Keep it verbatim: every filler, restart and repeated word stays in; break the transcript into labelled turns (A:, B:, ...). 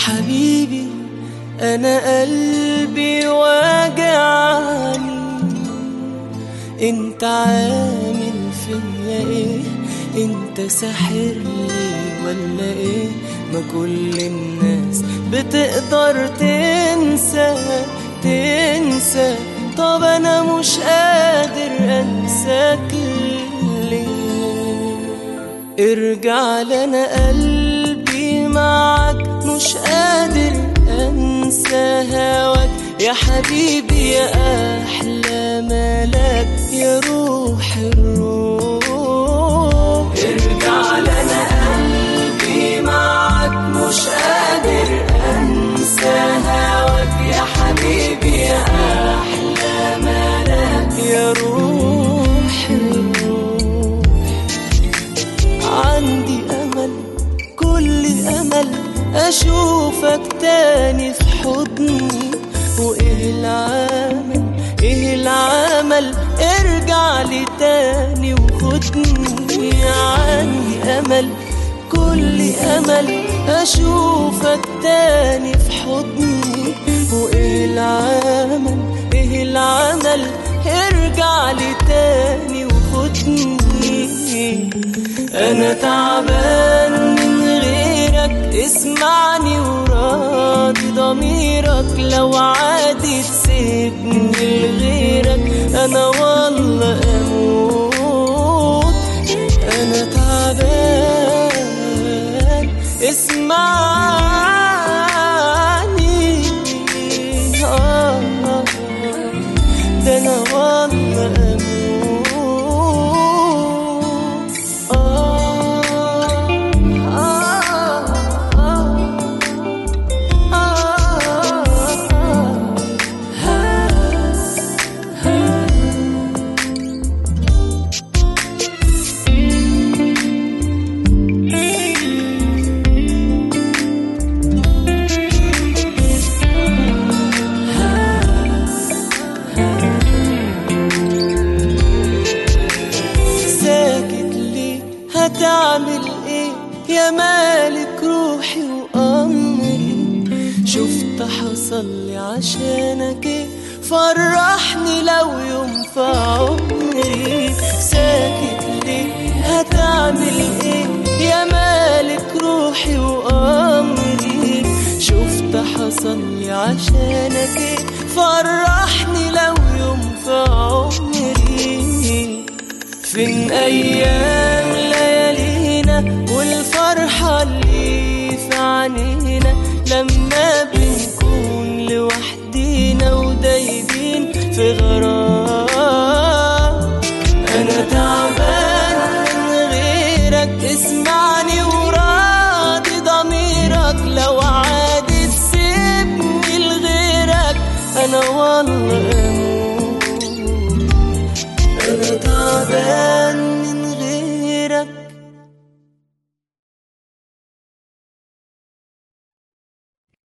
A: حبيبي أنا قلبي واجعني، انت عامل فيا ايه؟ انت ساحرلي ولا ايه؟ ما كل الناس بتقدر تنسى تنسى، طب انا مش قادر انساك ليه؟ ارجع لنا قلبي معاك، مش قادر انسى هواك يا حبيبي يا احلى ملاك يا روح الروح. ارجع لنا قلبي معاك، مش قادر انسى هواك يا حبيبي يا احلى ملاك يا روح الروح. عندي امل كل امل اشوفك تاني في حضني، وايه العمل ايه العمل ارجع لي تاني وخدني. عندي امل كل امل اشوفك تاني في حضني، وايه العمل ايه العمل ارجع لي تاني وخدني. انا تعبان من غيرك اسمعني وراضي ضميرك، لو عادي تسيبني لغيرك انا والله اموت. انا تعبان اسمعني آه ده انا والله اموت. هتعمل ايه يا مالك روحي وامري؟ شفت حصل لي عشانك ايه؟ فرحني لو يوم في عمري. ساكت ليه؟ هتعمل ايه يا مالك روحي وامري؟ شفت حصل لي عشانك ايه؟ فرحني لو يوم في عمري. فين ايام ليالينا والفرحة اللي في عينينا لما بنكون لوحدينا ودايبين في غرام؟ انا تعبان من غيرك اسمعني وراضي ضميرك، لو عادي تسيبني لغيرك انا والله اموت. انا تعبان